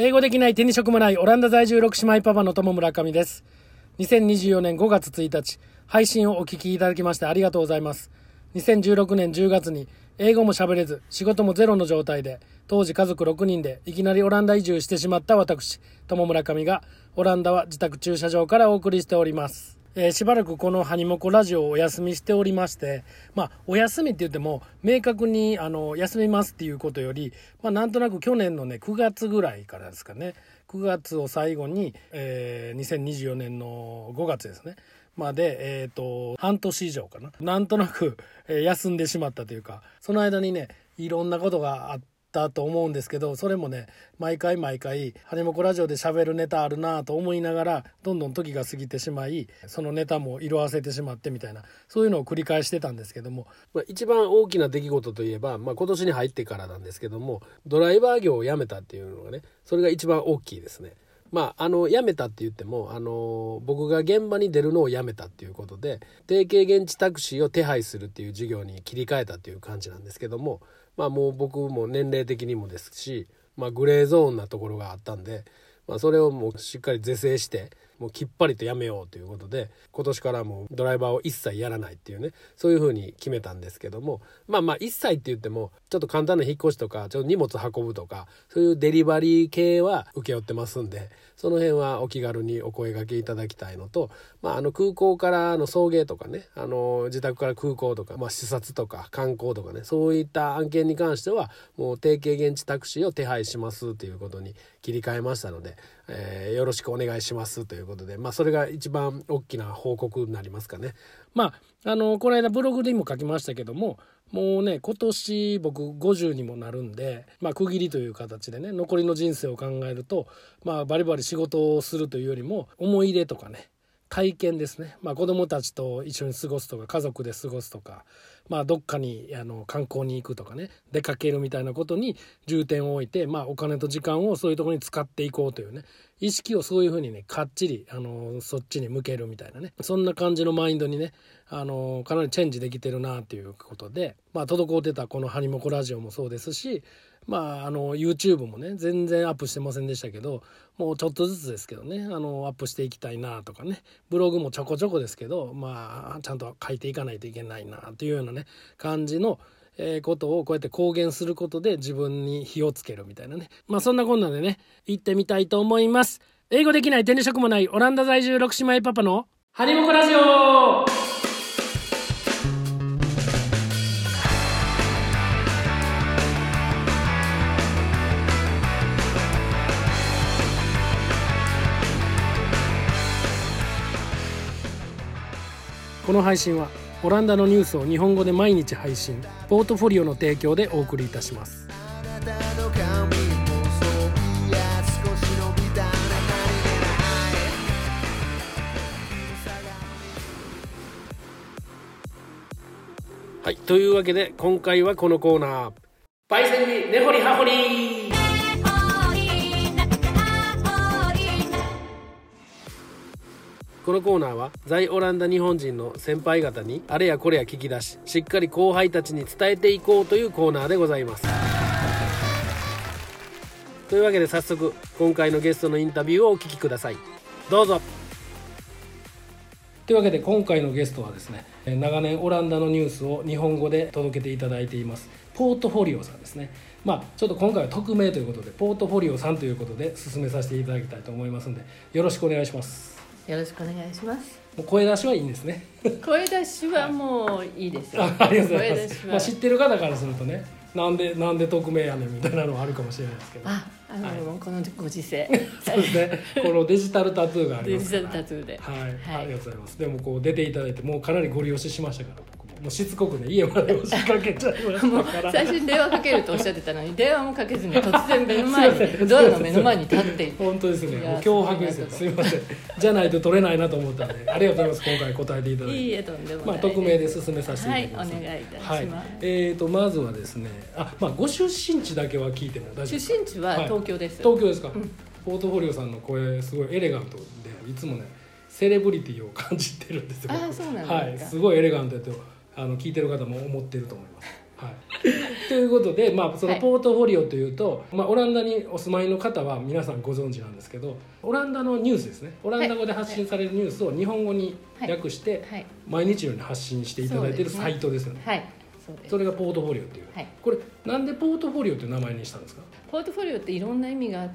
英語できない手に職もないオランダ在住6姉妹パパの友村上です。2024年5月1日配信をお聞きいただきましてありがとうございます。2016年10月に英語も喋れず仕事もゼロの状態で当時家族6人でいきなりオランダ移住してしまった私友村上がオランダは自宅駐車場からお送りしております。しばらくこのハニモコラジオをお休みしておりまして、お休みって言っても明確に休みますっていうことより、なんとなく去年のね9月ぐらいからですかね、9月を最後に、2024年の5月ですねまで、半年以上かな、なんとなく、休んでしまったというか、その間にねいろんなことがあったと思うんですけど、それもね毎回ハニモコラジオで喋るネタあるなと思いながらどんどん時が過ぎてしまい、そのネタも色あせてしまってみたいな、そういうのを繰り返してたんですけども、一番大きな出来事といえば、今年に入ってからなんですけども、ドライバー業を辞めたっていうのがね、それが一番大きいですね。辞めたって言っても僕が現場に出るのをやめたっていうことで、定型現地タクシーを手配するっていう事業に切り替えたっていう感じなんですけども、もう僕も年齢的にもですし、グレーゾーンなところがあったんで、それをもうしっかり是正してもうきっぱりとやめようということで、今年からもうドライバーを一切やらないっていうね、そういうふうに決めたんですけども、一切って言ってもちょっと簡単な引っ越しとかちょっと荷物運ぶとかそういうデリバリー系は請け負ってますんで、その辺はお気軽にお声掛けいただきたいのと、空港からの送迎とかね、自宅から空港とか、視察とか観光とかね、そういった案件に関してはもう定型現地タクシーを手配しますということに切り替えましたので、よろしくお願いしますということで、それが一番大きな報告になりますかね。この間ブログでも書きましたけども、もうね今年僕50にもなるんで、区切りという形でね、残りの人生を考えると、バリバリ仕事をするというよりも思い出とかね、体験ですね、子供たちと一緒に過ごすとか家族で過ごすとか、どっかに観光に行くとかね、出かけるみたいなことに重点を置いて、お金と時間をそういうところに使っていこうというね、意識をそういうふうにねかっちりそっちに向けるみたいなね、そんな感じのマインドにねかなりチェンジできてるなということで、滞ってたこのハニモコラジオもそうですし、YouTube もね全然アップしてませんでしたけど、もうちょっとずつですけどねアップしていきたいなとかね、ブログもちょこちょこですけどちゃんと書いていかないといけないなというようなね感じのことをこうやって公言することで自分に火をつけるみたいなね、そんなこんなでね行ってみたいと思います。英語できない手に職もないオランダ在住6姉妹パパのハニモコラジオ。この配信はオランダのニュースを日本語で毎日配信、ポートフォリオの提供でお送りいたします。はい、というわけで今回はこのコーナー、パイセンに根掘り葉掘り。このコーナーは在オランダ日本人の先輩方にあれやこれや聞き出し、しっかり後輩たちに伝えていこうというコーナーでございます。というわけで早速今回のゲストのインタビューをお聞きください。どうぞ。というわけで今回のゲストはですね、長年オランダのニュースを日本語で届けていただいていますポートフォリオさんですね。ちょっと今回は匿名ということでポートフォリオさんということで進めさせていただきたいと思いますので、よろしくお願いします。 よろしくお願いします。 もう声出しはいいんですね。 声出しはもういいですよ。 ありがとうございます。知ってる方からするとね、なんで匿名やねんみたいなのはあるかもしれないですけど、 このご時世そうですね、このデジタルタトゥーがありますから、 デジタルタトゥーで、 ありがとうございます。でもこう出ていただいてもうかなりご利用しましたから、僕もうしつこくね家まで押しかけちゃいましたから。 最初に電話かけるとおっしゃってたのに電話もかけずに突然目の前にドアの目の前に立っていて、 本当ですね、もう脅迫ですよ。すいません、じゃないと取れないなと思ったのでありがとうございます。今回答えていただいて、 いいえとんでもない、 匿名で進めさせていただきます。 お願いいたします。 まずはですね、ご出身地だけは聞いても大丈夫ですか？ 出身地は東京です。 東京ですか？ポートフォリオさんの声すごいエレガントで、いつもねセレブリティを感じてるんですよ。 そうなんですか。 すごいエレガントだと聞いてる方も思ってると思います。 ということで、そのポートフォリオというと、オランダにお住まいの方は皆さんご存知なんですけど、オランダのニュースですね、オランダ語で発信されるニュースを日本語に訳して毎日のように発信していただいているサイトですよね。 はい、そうです。 それがポートフォリオっていう、これなんでポートフォリオという名前にしたんですか？ ポートフォリオっていろんな意味があって、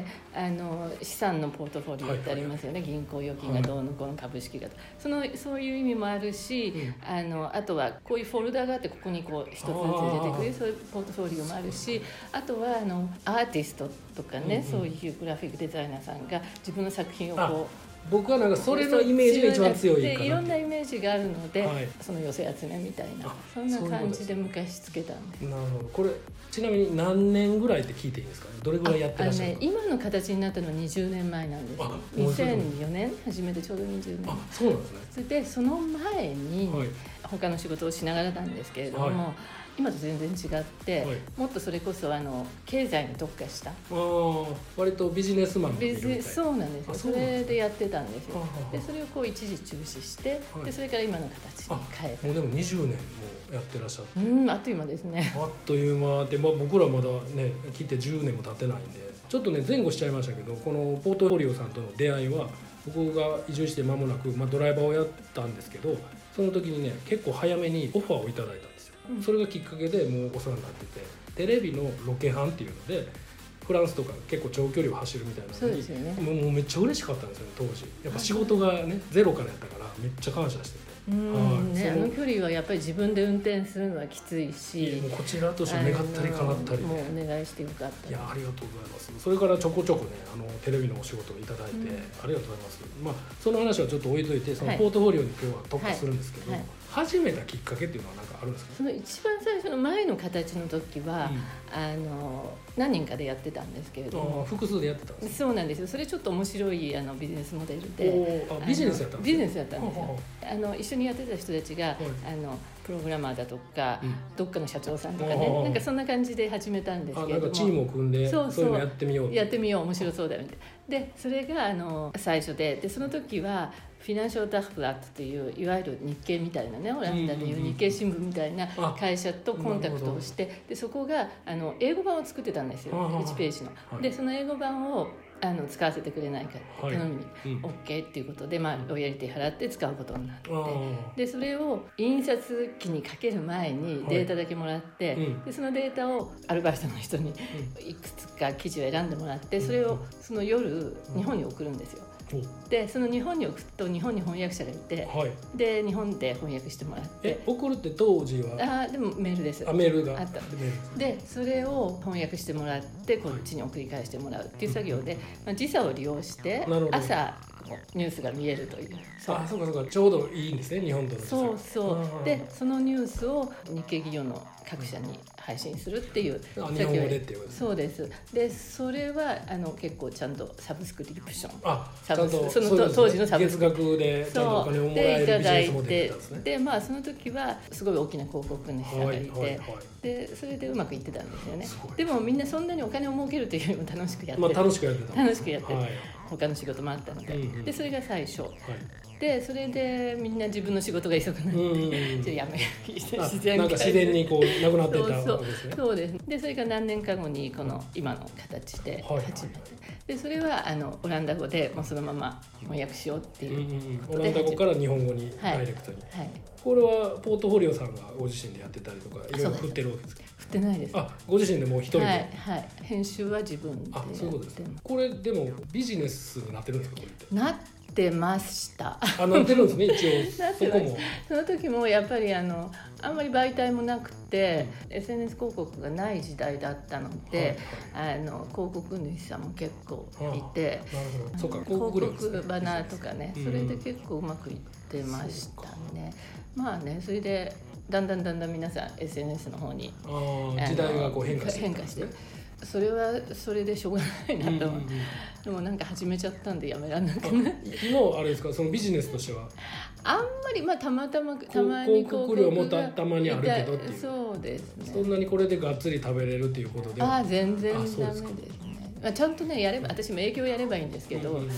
資産のポートフォリオってありますよね、銀行預金がどうのこの株式がそういう意味もあるし、あとはこういうフォルダがあってここにこう一つずつ入れてくれるそういうポートフォリオもあるし、あとはアーティストとかね、そういうグラフィックデザイナーさんが自分の作品をこう僕はなんかそれのイメージが一番強いかなって。 いろんなイメージがあるので、その寄せ集めみたいなそんな感じで昔つけたんです。 なるほど。これちなみに何年ぐらいって聞いていいですかね？どれぐらいやってらっしゃるか？ 今の形になったのは20年前なんです。2004年始めてちょうど20年。 そうなんですね。 でその前に他の仕事をしながらなんですけれども、今と全然違って、もっとそれこそ経済に特化した割とビジネスマンがいるみたいな。 そうなんですよ。それでやってたんですよ。でそれをこう一時中止して、でそれから今の形に変えた。 もうでも20年もやってらっしゃって、 あっという間ですね。 あっという間で、僕らまだね来て10年も経ってないんでちょっとね前後しちゃいましたけど、このポートフォリオさんとの出会いは僕が移住して間もなく、ドライバーをやったんですけど、その時にね結構早めにオファーをいただいたんですよ。それがきっかけでもうお世話になってて、テレビのロケハンっていうのでフランスとか結構長距離を走るみたいなのに、もうめっちゃ嬉しかったんですよね当時。やっぱ仕事がねゼロからやったからめっちゃ感謝してて、 あの距離はやっぱり自分で運転するのはきついし、 もうこちらとして願ったり叶ったりで、 もうお願いしてよかった。 いやありがとうございます。それからちょこちょこねテレビのお仕事をいただいて、ありがとうございます。その話はちょっと置いといて、そのポートフォリオに今日は特化するんですけど、始めたきっかけっていうのは何かあるんですか？ その一番最初の前の形の時は、何人かでやってたんですけれども、 複数でやってたんですか？そうなんですよ。それちょっと面白いビジネスモデルで、 ビジネスやったんですか？ビジネスやったんですよ。一緒にやってた人たちが、プログラマーだとか、どっかの社長さんとかね、なんかそんな感じで始めたんですけれども、 チームを組んでそういうのやってみよう面白そうだよみたいな。でそれが最初でその時はフィナンシャルダフラットといういわゆる日経みたいなね、オランダでいう日経新聞みたいな会社とコンタクトをして、でそこが英語版を作ってたんですよ、1ページの。でその英語版を使わせてくれないか頼みに OK っていうことで、ロイヤリティ払って使うことになって、でそれを印刷機にかける前にデータだけもらって、でそのデータをアルバイトの人にいくつか記事を選んでもらって、それをその夜日本に送るんですよ。でその日本に送ると日本に翻訳者がいて、で日本で翻訳してもらって、 送るって当時はでもメールです。 メールがあったでそれを翻訳してもらってこっちに送り返してもらうっていう作業で、時差を利用して朝ニュースが見えるという。 そうかちょうどいいんですね、日本との時差。 そうでそのニュースを日系企業の各社に配信するっていう日本語でっていうことですね。 そうです。でそれは結構ちゃんとサブスクリプション、 ちゃんとその当時のサブスク月額でちゃんとお金をもらえるビジネスモデルだったんですね。 でその時はすごい大きな広告主がいて、でそれでうまくいってたんですよね。でもみんなそんなにお金を儲けるというよりも楽しくやってた、 楽しくやってた、 他の仕事もあったので、でそれが最初、でそれでみんな自分の仕事が忙くなって、やめ自然にこうなくなっていったわけですね。 そうです。でそれが何年か後にこの今の形で始めて、でそれはオランダ語でもうそのまま翻訳しようっていう、 オランダ語から日本語にダイレクトに、これはポートフォリオさんがご自身でやってたりとかいろいろ振ってるわけですか？ 振ってないです。 ご自身でもう一人で、 編集は自分でやってます。 そういうことです。これでもビジネスになってるんですか？これってなってました。 なってるんですね一応。そこもその時もやっぱりあんまり媒体もなくて SNS 広告がない時代だったので、広告主さんも結構いて、 そうか、 広告バナーとかね、それで結構うまくいってましたね。それでだんだん皆さん SNS の方に時代がこう変化してそれはそれでしょうがないなと、でもなんか始めちゃったんでやめられなくな今あれですか、そのビジネスとしてはあんまりたまに広告料もたまにあるけどっていう。 そうですね。 そんなにこれでがっつり食べれるっていうことで全然ダメですね。ちゃんとねやれば、私も営業やればいいんですけど、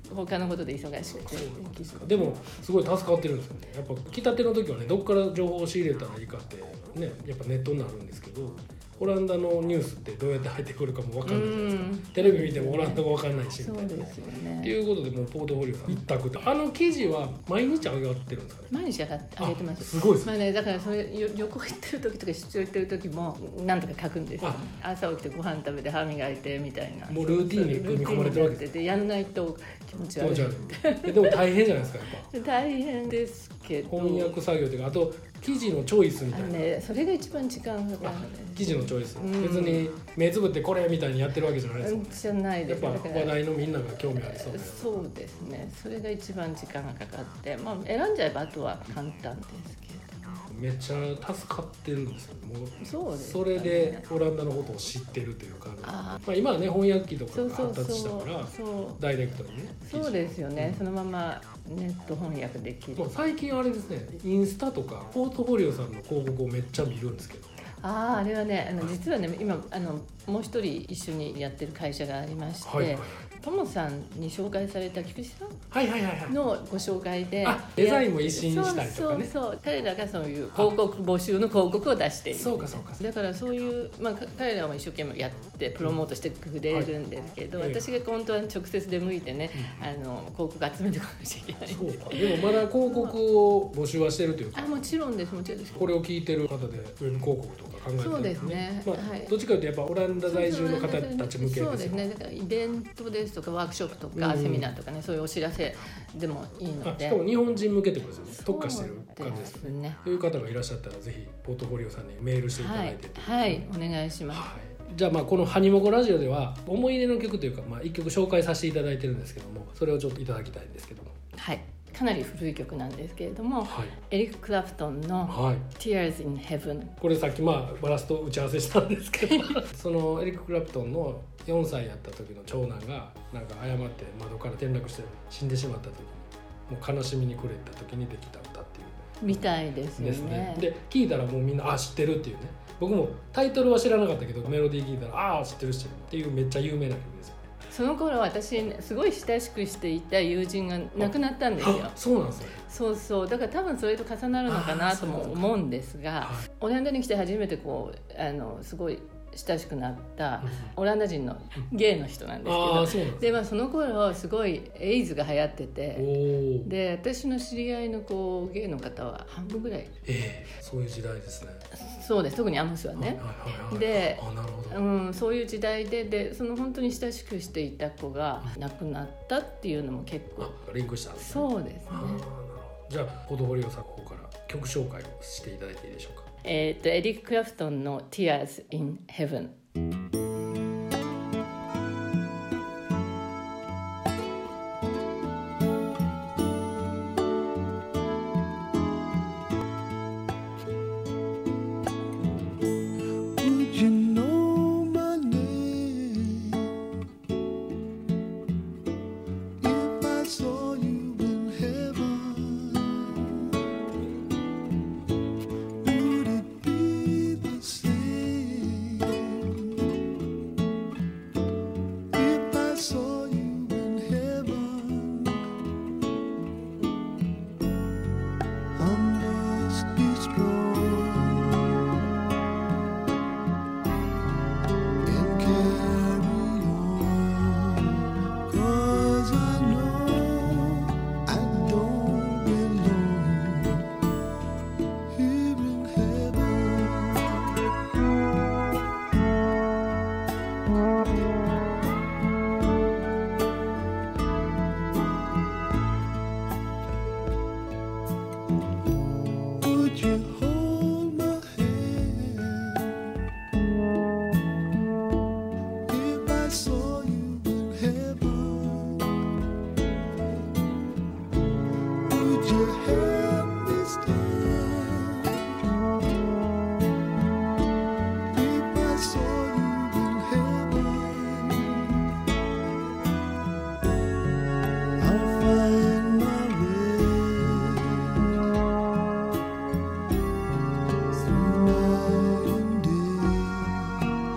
他のことで忙しくて。 でもすごい助かってるんですよね。やっぱ来たての時はね、どっから情報を仕入れたらいいかってね、やっぱネットになるんですけど、オランダのニュースってどうやって入ってくるかも分かんないじゃないですか。テレビ見てもオランダが分かんないしみたいな。 そうですよね。 っていうことでもうポートフォリオさん一択で、記事は毎日上がってるんですかね。 毎日上げてます。 すごいですね。 まあね、だからそれ旅行行ってる時とか出張行ってる時もなんとか書くんですよ。朝起きてご飯食べて歯磨いてみたいな。 もうルーティンに組み込まれてるわけでやんないと気持ち悪い。 でも大変じゃないですか、やっぱ。 大変ですけど。 翻訳作業というか、あと記事のチョイスみたいな。 ね、それが一番時間がかかるんです。 記事のチョイス、別に目つぶってこれみたいにやってるわけじゃないですもんね。 じゃないです。 やっぱ話題のみんなが興味ありそうで。 そうですね。それが一番時間がかかって、まあ選んじゃえばあとは簡単ですけど。 めっちゃ助かってるんですよ。もうそうですね。 それでオランダのことを知ってるというか、まあ今はね翻訳機とかが発達したからダイレクトにね。 そうですよね。そのままネット翻訳できる。 最近あれですね、インスタとかポートフォリオさんの広告をめっちゃ見るんですけど。 あれはね、実はね、今もう一人一緒にやってる会社がありまして、トモさんに紹介された菊池さんのご紹介で、 デザインも一新したりとかね。 そう彼らがそういう広告募集の広告を出している。 そうか。 だからそういう、まあ、彼らも一生懸命やってプロモートしてくれるんですけど、私が本当は直接出向いてね、広告集めてこなきゃいけない。 そうか。でもまだ広告を募集はしてるというか。 もちろんです。 これを聞いてる方でウェブ広告とか考えてる。 そうですね。 どっちかというとやっぱオランダ在住の方たち向けですよ。 そうですね。だからイベントですとかワークショップとかセミナーとかね、そういうお知らせでもいいので。 しかも日本人向けってことですよね。特化してる感じですね。 という方がいらっしゃったらぜひポートフォリオさんにメールしていただいて。 はい、お願いします。 じゃあこのハニモコラジオでは思い出の曲というか一曲紹介させていただいてるんですけども、それをちょっといただきたいんですけども。 はい。かなり古い曲なんですけれども、エリック・クラプトンの Tears in Heaven。 これさっきバラスと打ち合わせしたんですけどそのエリック・クラプトンの4歳やった時の長男がなんか誤って窓から転落して死んでしまった時に、もう悲しみに暮れた時にできた歌っていうみたいですよね。 で聞いたらもうみんな知ってるっていうね。僕もタイトルは知らなかったけどメロディー聞いたら知ってるっていうめっちゃ有名な曲ですよ。 その頃私すごい親しくしていた友人が亡くなったんですよ。 そうなんですね。 そうだから多分それと重なるのかなとも思うんですが、オランダに来て初めてすごい親しくなったオランダ人のゲイの人なんですけど、でその頃すごいエイズが流行ってて、で私の知り合いのゲイの方は半分ぐらい、 そういう時代ですね。 そうです。特にアムスはね。で、そういう時代でその本当に親しくしていた子が亡くなったっていうのも結構リンクしたんですね。 そうですね。 じゃあポートフォリオさんの方から曲紹介をしていただいていいでしょうか。 エリック・クラプトンの Tears in Heaven。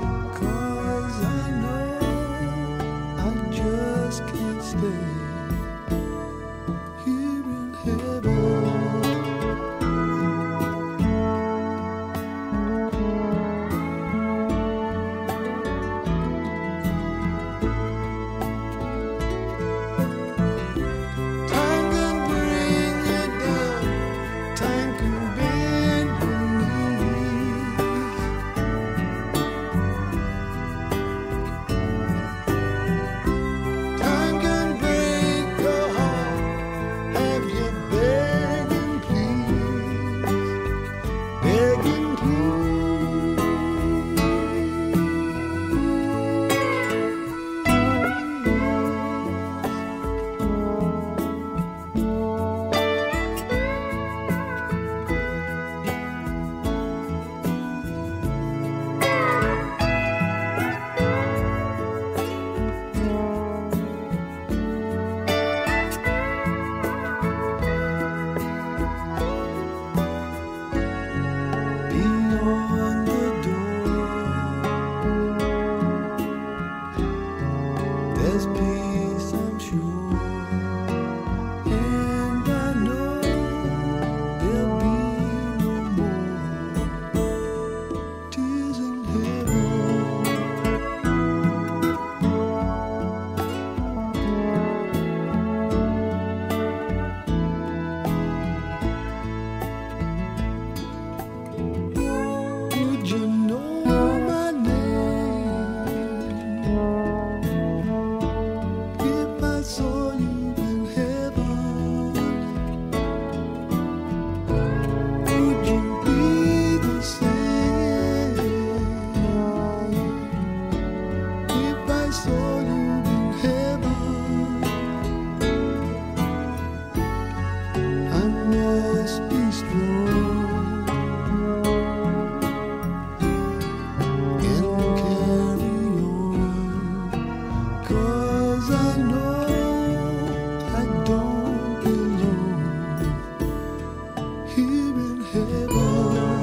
Stay place I'm sure, and I know there'll be no more tears in heaven. Would you know my name if I saw you in heaven? Would you be the same if I saw you in heaven? I must be strong and carry on, 'cause I know I don't belong here in heaven.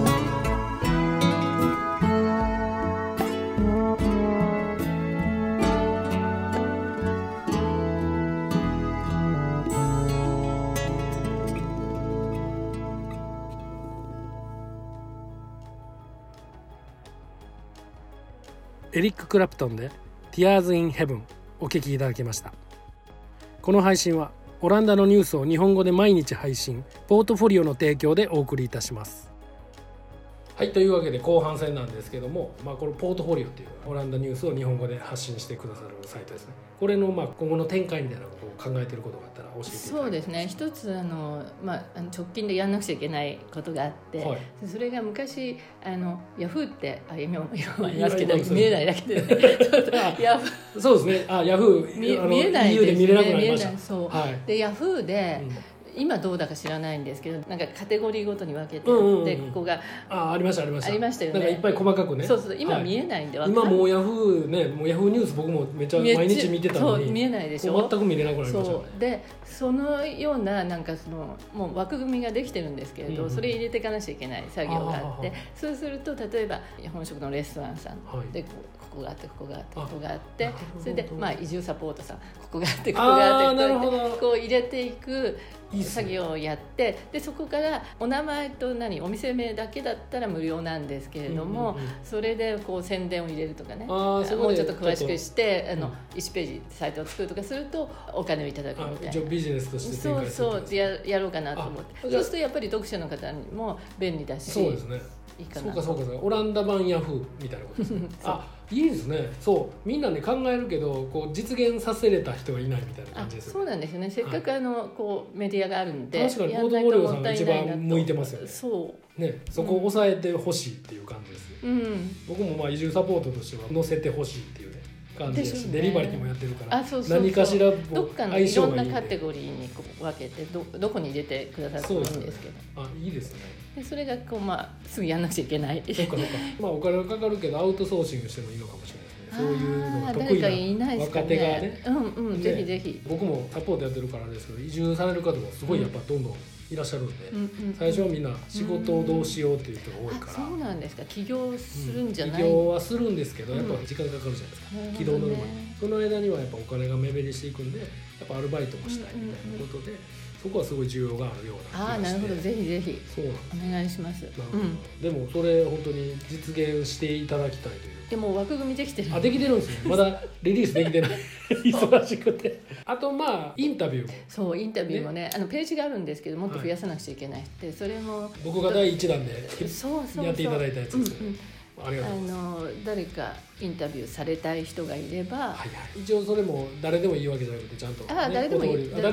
エリック・クラプトンで Tears in Heaven お聴きいただきました。この配信はオランダのニュースを日本語で毎日配信、ポートフォリオの提供でお送りいたします。はい、というわけで後半戦なんですけども、このポートフォリオっていうオランダニュースを日本語で発信してくださるサイトですね。これの今後の展開みたいなことを考えていることがあったら教えていただきたいです。 そうですね、一つ直近でやんなくちゃいけないことがあって、 はい、 それが昔ヤフーって今もありますけど見えないだけでねそうですね、ヤフー見えないですね、 EU で見れなくなりました。 そう、 はい、 でヤフーで、今どうだか知らないんですけど、なんかカテゴリーごとに分けて、でここがありましたよね。 なんかいっぱい細かくね。 そう今見えないんで、 今もうヤフーね、もうヤフーニュース僕もめっちゃ毎日見てたのに、 そう見えないでしょ。 全く見れなくなりました。 そうでそのようななんかもう枠組みができてるんですけれど、それ入れていかなきゃいけない作業があって、そうすると例えば本職のレストランさんでここがあってここがあってここがあって、それで移住サポートさんここがあってここがあってこう入れていく作業をやって、でそこからお名前とお店名だけだったら無料なんですけれども、それでこう宣伝を入れるとかね、もうちょっと詳しくして1ページサイトを作るとかするとお金をいただくみたいな、 ビジネスとして展開する。 そうやろうかなと思って、そうするとやっぱり読者の方にも便利だし、 そうですね、 いいかな。 そうかオランダ版ヤフーみたいなことですねいいですね。そうみんなね考えるけど実現させれた人がいないみたいな感じですよね。 そうなんですよね。せっかくこうメディアがあるんで、 確かにポートフォリオさんが一番向いてますよね。そうね、そこを抑えてほしいっていう感じですよ。僕も移住サポートとしては載せてほしいっていうね感じですし、デリバリーもやってるから何かしらどっかのいろんなカテゴリーに分けてどこに入れてくださってもいいんですけど、 いいですね。 でそれがすぐやんなくちゃいけない。 そうかお金はかかるけどアウトソーシングしてもいいのかもしれないですね。そういうのが得意な若手がね、 ぜひぜひ。 僕もサポートやってるからですけど、移住される方もすごいやっぱどんどんいらっしゃるんで、最初はみんな仕事をどうしようっていう人が多いから。 そうなんですか。起業するんじゃない。 起業はするんですけど、やっぱ時間かかるじゃないですか。軌道乗るまで。その間にはやっぱお金が目減りしていくんで、やっぱアルバイトもしたいみたいなことで、そこはすごい需要があるような気がして。 なるほど、ぜひぜひ。 そうなんです。 お願いします。 でもそれ本当に実現していただきたいという。 でも枠組みできてる。 できてるんですね。まだリリースできてない。忙しくて。あとインタビューも。 そうインタビューもね、ページがあるんですけどもっと増やさなくちゃいけないって、それも僕が第1弾でやっていただいたやつですね。ありがとうございます。 誰かインタビューされたい人がいれば、 一応それも誰でもいいわけじゃなくてちゃんと、 誰でもいいかな。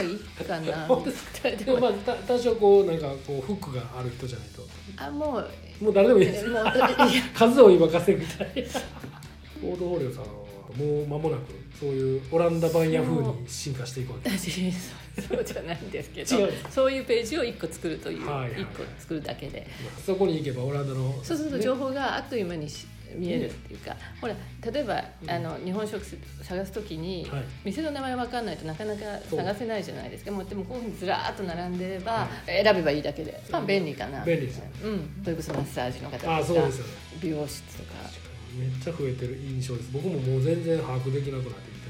でも多少なんかフックがある人じゃないと。もう誰でもいいです。数を今稼ぐみたいな。ポートフォリオさんはもう間もなくそういうオランダ版ヤフーに進化していくわけです。 そうじゃないんですけど、そういうページを1個作るという、1個作るだけで、 そこに行けばオランダのそうすると情報があっという間に見えるっていうか、ほら例えば日本食探すときに店の名前分かんないとなかなか探せないじゃないですか。でもこういうふうにずらーっと並んでれば選べばいいだけで、便利かな。 便利ですね。 それこそマッサージの方とか美容室とかめっちゃ増えてる印象です。僕ももう全然把握できなくなってきてる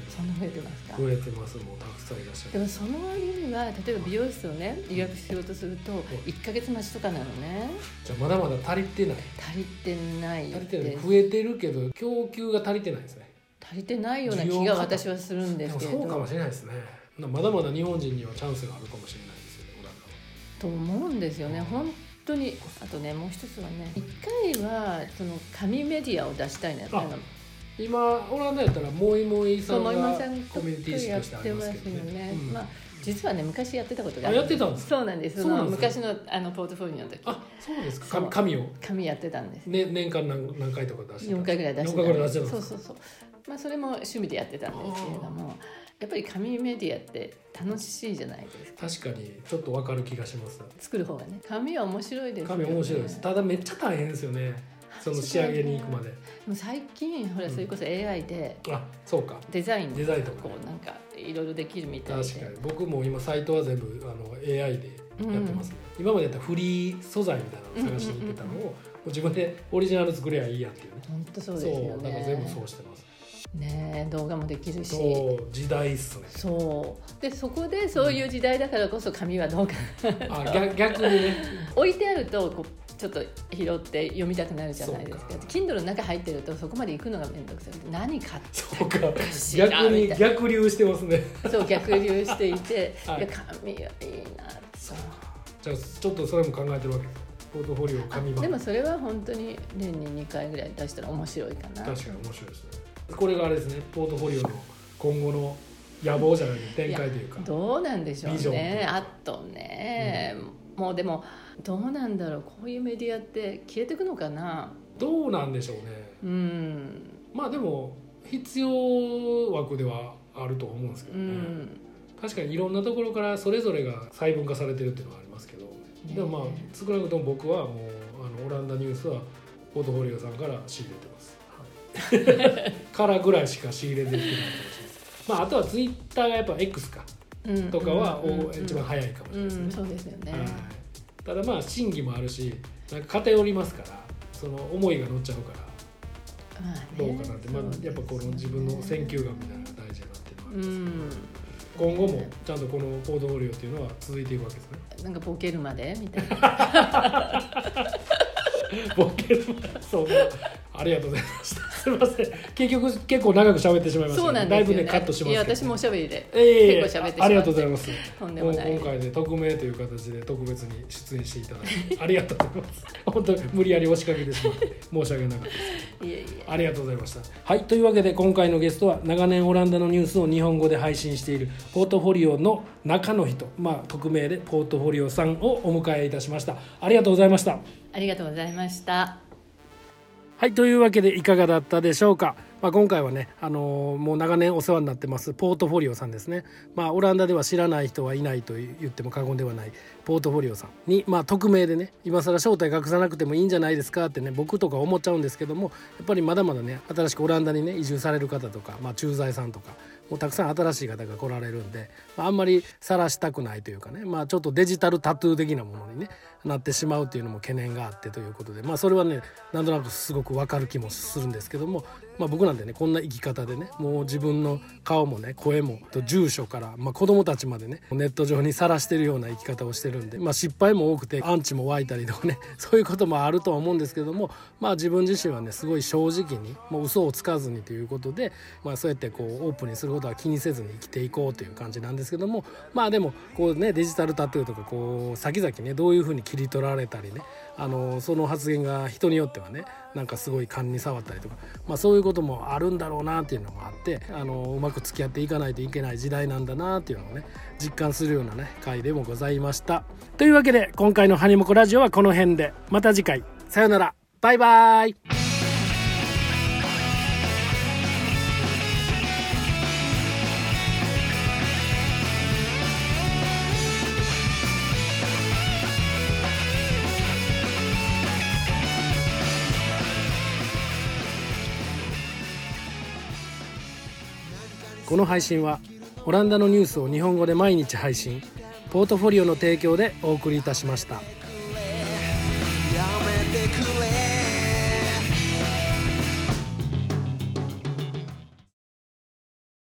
そんな増えてますか？ 増えてます。もうたくさんいらっしゃる。 でもその割には例えば美容室をね予約しようとすると1ヶ月待ちとかなのね。 じゃあまだまだ足りてない。 足りてない足りてない。増えてるけど供給が足りてないですね。 足りてないような気が私はするんですけれど。 そうかもしれないですね。まだまだ日本人にはチャンスがあるかもしれないですよね、オランダは。 と思うんですよね。本当に。あとねもう一つはね、一回はその紙メディアを出したいのやっぱり。 今オランダやったらモイモイさんがモイモイさんコミュニティ誌としてありますけどね。 まあ実はね昔やってたことがある。 やってたんですか？ そうなんです。その昔のポートフォリオの時。 あ、そうですか。紙やってたんです。 ね、年間何回とか出してた。 4回ぐらい出してた。 4回ぐらい出してた。 そう。まあそれも趣味でやってたんですけれども、やっぱり紙メディアって楽しいじゃないですか。 確かにちょっと分かる気がします。 作る方がね。紙は面白いですよね。 紙面白いです。ただめっちゃ大変ですよね。その仕上げに行くまで。 でも最近ほらそれこそ AI で、 そうか。 デザインとかこうなんかいろいろできるみたいで。 確かに僕も今サイトは全部AI でやってますね。今までやったらフリー素材みたいなのを探しに行ってたのを自分でオリジナル作ればいいやっていうね。 本当そうですよね。 そうだから全部そうしてます。 ね、動画もできるし。 そう時代っすね。 そうでそこでそういう時代だからこそ紙はどうか逆にね置いてあるとこうちょっと拾って読みたくなるじゃないですか。Kindle の中入ってるとそこまで行くのが面倒くさい。何買ってか逆に逆流してますね。 そう逆流していて、いや紙はいいなって。 じゃあちょっとそれも考えてるわけです。ポートフォリオ紙版。 でもそれは本当に年に2回ぐらい出したら面白いかな。 確かに面白いですね。これがあれですね、ポートフォリオの今後の野望じゃない展開というか。 どうなんでしょうね。あとね、もうでもどうなんだろう、こういうメディアって消えていくのかな。 どうなんでしょうね。まあでも必要枠ではあると思うんですけどね。確かにいろんなところからそれぞれが細分化されてるっていうのはありますけど、でもまあ少なくとも僕はもうオランダニュースはポートフォリオさんから仕入れてます。からぐらいしか仕入れできないかもしれないです。まああとはツイッターがやっぱ X かとかは一番早いかもしれないですね。 そうですよね。 ただまあ審議もあるし、なんか偏りますから、その思いが乗っちゃうからどうかなって、まあやっぱこの自分の選球眼みたいなのが大事だなっていうのはありますけど。今後もちゃんとこのポートフォリオっていうのは続いていくわけですね。 なんかボケるまでみたいな。 ボケるまで、そう。ありがとうございました。すみません。結局結構長く喋ってしまいました。 そうなんですよね。 だいぶねカットしますけど。 いや私もおしゃべりで結構喋ってしまって。 ありがとうございます。 とんでもない。 今回で匿名という形で特別に出演していただいてありがとうございます。本当に無理やり押しかけてしまって申し訳なかったです。 いえいえ。 ありがとうございました。はい、というわけで今回のゲストは長年オランダのニュースを日本語で配信しているポートフォリオの中の人、匿名でポートフォリオさんをお迎えいたしました。ありがとうございました。 ありがとうございました。 はい、というわけでいかがだったでしょうか。今回はね、もう長年お世話になってますポートフォリオさんですね。オランダでは知らない人はいないと言っても過言ではないポートフォリオさんに、匿名でね、今更正体隠さなくてもいいんじゃないですかってね、僕とか思っちゃうんですけども、やっぱりまだまだね、新しくオランダにね移住される方とか、駐在さんとかもうたくさん新しい方が来られるんで、あんまり晒したくないというかね、ちょっとデジタルタトゥー的なものにねなってしまうっていうのも懸念があってということで、それはねなんとなくすごく分かる気もするんですけども、僕なんてねこんな生き方でね、もう自分の顔もね声も住所から、子供たちまでねネット上にさらしてるような生き方をしてるんで、失敗も多くてアンチも湧いたりとかねそういうこともあるとは思うんですけども、自分自身はねすごい正直にもう嘘をつかずにということで、そうやってこうオープンにすることは気にせずに生きていこうという感じなんですけども、でもこうねデジタルタトゥーとかこう先々ねどういうふうに切り取られたりね、その発言が人によってはねなんかすごい勘に触ったりとか、そういうこともあるんだろうなっていうのもあって、うまく付き合っていかないといけない時代なんだなっていうのをね実感するようなね回でもございました。というわけで今回のハニモコラジオはこの辺で、また次回さよなら、バイバイ。この配信はオランダのニュースを日本語で毎日配信、ポートフォリオの提供でお送りいたしました。